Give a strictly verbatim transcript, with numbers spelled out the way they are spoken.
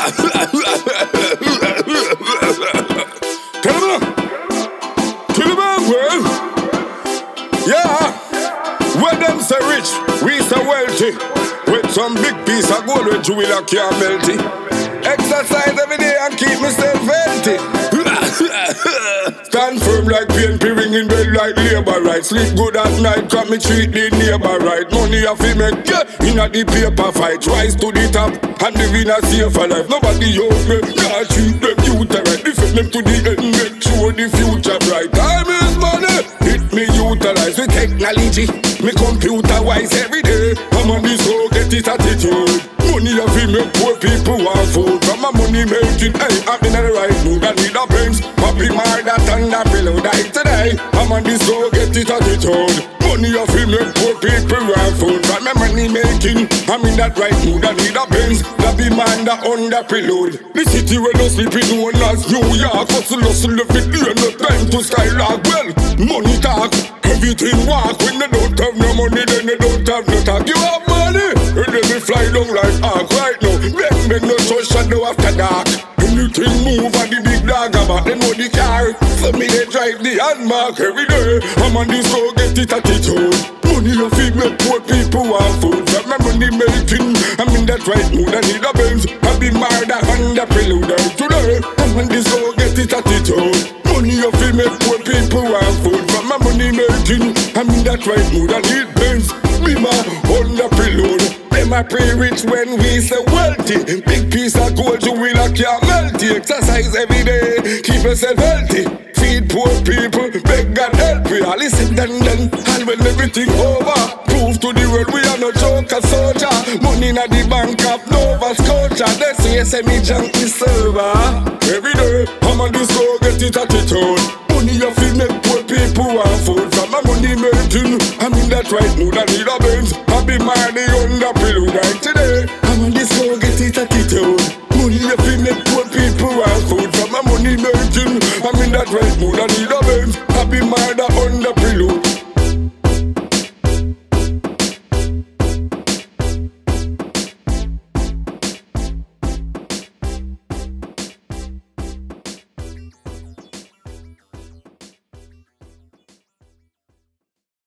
Tell me, tell me, well, yeah. When them say rich, we say wealthy. With some big piece of gold, with jewelry can't melt it. Exercise every day and keep myself healthy. Stand firm like P N P, ring in bed like labor right. Sleep good at night, cause me treat the neighbor right. Money a fi make, yeah, inna the paper fight. Rise to the top and live in a safer life. Nobody hold me, can't treat them youth right. Defend them to the end, make sure the future bright. Time is money, hit me utilize with technology. Me computer wise every day. I'm on this road, get it attitude. Money a fi make poor people want food. From my money making, hey, I'm in the right mood. I need a Benz, poppy my that and that below die today. I'm on this road, get it attitude. Money a fi make poor people want food. From my money making, I'm in that right mood. I need a Benz, that be man that under preload. The city where no sleeping known as New York. Hustle, hustle, every day, no time to skylark. Well, money talk, everything walk. When they don't have no money, then they don't have no talk. You have money, and then they fly down like ark right now. Then make no show shadow after dark. Anything move and the big dog about them know the car. So me they drive the handmark every day. I'm on this road, get it attitude. Money a feed make poor people want food. From my money making, I'm in that right mood. I need a Benz, I be murder under prelude. Today, I'm on this road, get it attitude. Money a feed make poor people want food. From my money making, I'm in that right mood. I need Benz, be my under prelude. Them a pray rich when we say wealthy. Big piece of gold you will a can't melt it. Exercise every day, keep yourself healthy. Feed poor people, beg God help we. I listen then then, and when everything over, prove to the world we are no joker soldier. Money in the bank of Nova Scotia. They say say me junkie server. Every day, I'm on this road, get it attitude. Money a feed make poor people want food. From my money making, I'm in that right mood. I need a Benz, I be money under prelude. Right today, I'm on this road, get it attitude. Money a feed make poor people want food. From my money making, I'm in that right mood. I need a Benz, I be murder under prelude.